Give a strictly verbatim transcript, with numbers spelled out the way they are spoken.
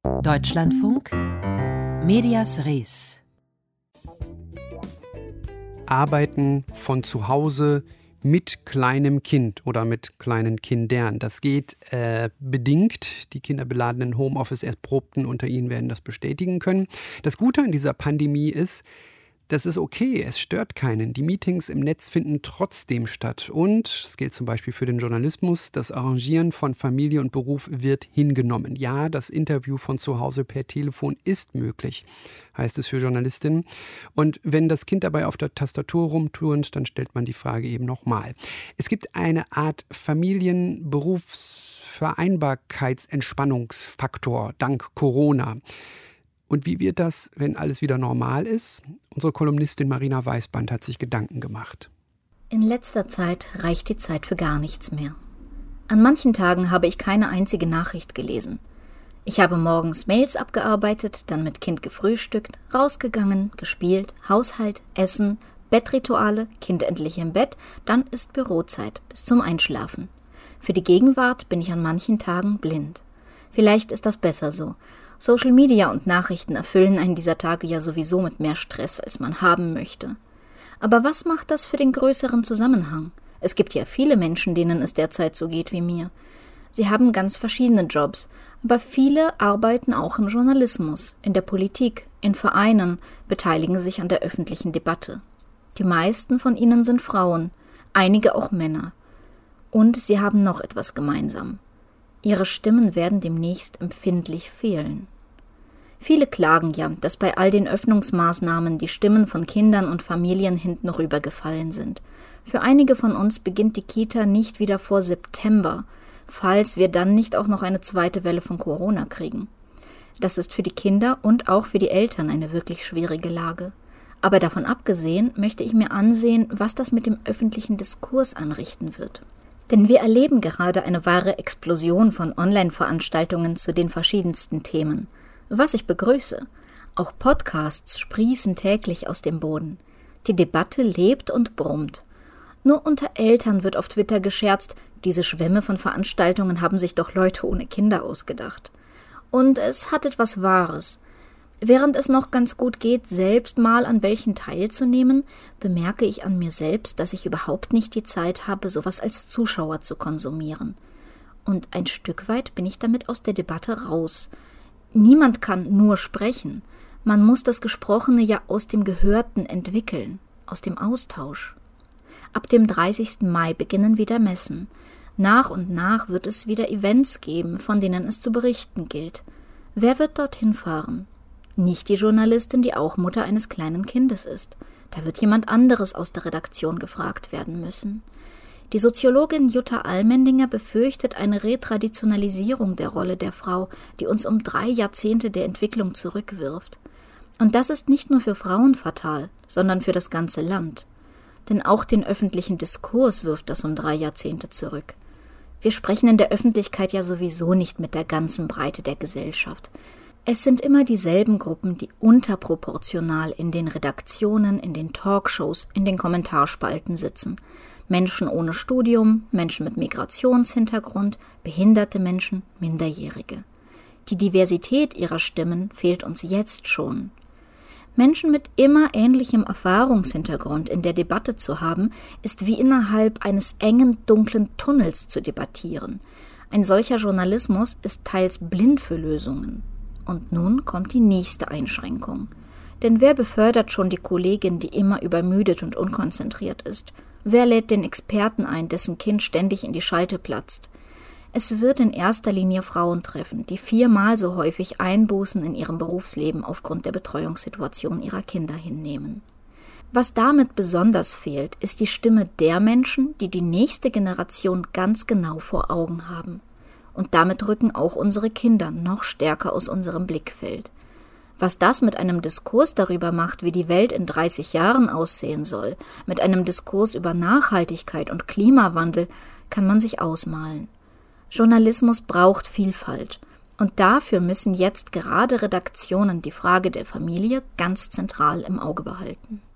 Deutschlandfunk Medias Res. Arbeiten von zu Hause mit kleinem Kind oder mit kleinen Kindern. Das geht äh, bedingt. Die kinderbeladenen Homeoffice-Erprobten unter Ihnen werden das bestätigen können. Das Gute an dieser Pandemie ist, das ist okay, es stört keinen. Die Meetings im Netz finden trotzdem statt. Und, das gilt zum Beispiel für den Journalismus, das Arrangieren von Familie und Beruf wird hingenommen. Ja, das Interview von zu Hause per Telefon ist möglich, heißt es für Journalistinnen. Und wenn das Kind dabei auf der Tastatur rumturnt, dann stellt man die Frage eben nochmal. Es gibt eine Art Familien-Berufs-Vereinbarkeitsentspannungsfaktor dank Corona. Und wie wird das, wenn alles wieder normal ist? Unsere Kolumnistin Marina Weißband hat sich Gedanken gemacht. In letzter Zeit reicht die Zeit für gar nichts mehr. An manchen Tagen habe ich keine einzige Nachricht gelesen. Ich habe morgens Mails abgearbeitet, dann mit Kind gefrühstückt, rausgegangen, gespielt, Haushalt, Essen, Bettrituale, Kind endlich im Bett, dann ist Bürozeit bis zum Einschlafen. Für die Gegenwart bin ich an manchen Tagen blind. Vielleicht ist das besser so. Social Media und Nachrichten erfüllen einen dieser Tage ja sowieso mit mehr Stress, als man haben möchte. Aber was macht das für den größeren Zusammenhang? Es gibt ja viele Menschen, denen es derzeit so geht wie mir. Sie haben ganz verschiedene Jobs, aber viele arbeiten auch im Journalismus, in der Politik, in Vereinen, beteiligen sich an der öffentlichen Debatte. Die meisten von ihnen sind Frauen, einige auch Männer. Und sie haben noch etwas gemeinsam. Ihre Stimmen werden demnächst empfindlich fehlen. Viele klagen ja, dass bei all den Öffnungsmaßnahmen die Stimmen von Kindern und Familien hinten rübergefallen sind. Für einige von uns beginnt die Kita nicht wieder vor September, falls wir dann nicht auch noch eine zweite Welle von Corona kriegen. Das ist für die Kinder und auch für die Eltern eine wirklich schwierige Lage. Aber davon abgesehen möchte ich mir ansehen, was das mit dem öffentlichen Diskurs anrichten wird. Denn wir erleben gerade eine wahre Explosion von Online-Veranstaltungen zu den verschiedensten Themen. Was ich begrüße. Auch Podcasts sprießen täglich aus dem Boden. Die Debatte lebt und brummt. Nur unter Eltern wird auf Twitter gescherzt, diese Schwämme von Veranstaltungen haben sich doch Leute ohne Kinder ausgedacht. Und es hat etwas Wahres. Während es noch ganz gut geht, selbst mal an welchen teilzunehmen, bemerke ich an mir selbst, dass ich überhaupt nicht die Zeit habe, sowas als Zuschauer zu konsumieren. Und ein Stück weit bin ich damit aus der Debatte raus. Niemand kann nur sprechen. Man muss das Gesprochene ja aus dem Gehörten entwickeln, aus dem Austausch. Ab dem dreißigsten Mai beginnen wieder Messen. Nach und nach wird es wieder Events geben, von denen es zu berichten gilt. Wer wird dorthin fahren? Nicht die Journalistin, die auch Mutter eines kleinen Kindes ist. Da wird jemand anderes aus der Redaktion gefragt werden müssen. Die Soziologin Jutta Allmendinger befürchtet eine Retraditionalisierung der Rolle der Frau, die uns um drei Jahrzehnte der Entwicklung zurückwirft. Und das ist nicht nur für Frauen fatal, sondern für das ganze Land. Denn auch den öffentlichen Diskurs wirft das um drei Jahrzehnte zurück. Wir sprechen in der Öffentlichkeit ja sowieso nicht mit der ganzen Breite der Gesellschaft. Es sind immer dieselben Gruppen, die unterproportional in den Redaktionen, in den Talkshows, in den Kommentarspalten sitzen. Menschen ohne Studium, Menschen mit Migrationshintergrund, behinderte Menschen, Minderjährige. Die Diversität ihrer Stimmen fehlt uns jetzt schon. Menschen mit immer ähnlichem Erfahrungshintergrund in der Debatte zu haben, ist wie innerhalb eines engen, dunklen Tunnels zu debattieren. Ein solcher Journalismus ist teils blind für Lösungen. Und nun kommt die nächste Einschränkung. Denn wer befördert schon die Kollegin, die immer übermüdet und unkonzentriert ist? Wer lädt den Experten ein, dessen Kind ständig in die Schalte platzt? Es wird in erster Linie Frauen treffen, die viermal so häufig Einbußen in ihrem Berufsleben aufgrund der Betreuungssituation ihrer Kinder hinnehmen. Was damit besonders fehlt, ist die Stimme der Menschen, die die nächste Generation ganz genau vor Augen haben. Und damit rücken auch unsere Kinder noch stärker aus unserem Blickfeld. Was das mit einem Diskurs darüber macht, wie die Welt in dreißig Jahren aussehen soll, mit einem Diskurs über Nachhaltigkeit und Klimawandel, kann man sich ausmalen. Journalismus braucht Vielfalt. Und dafür müssen jetzt gerade Redaktionen die Frage der Familie ganz zentral im Auge behalten.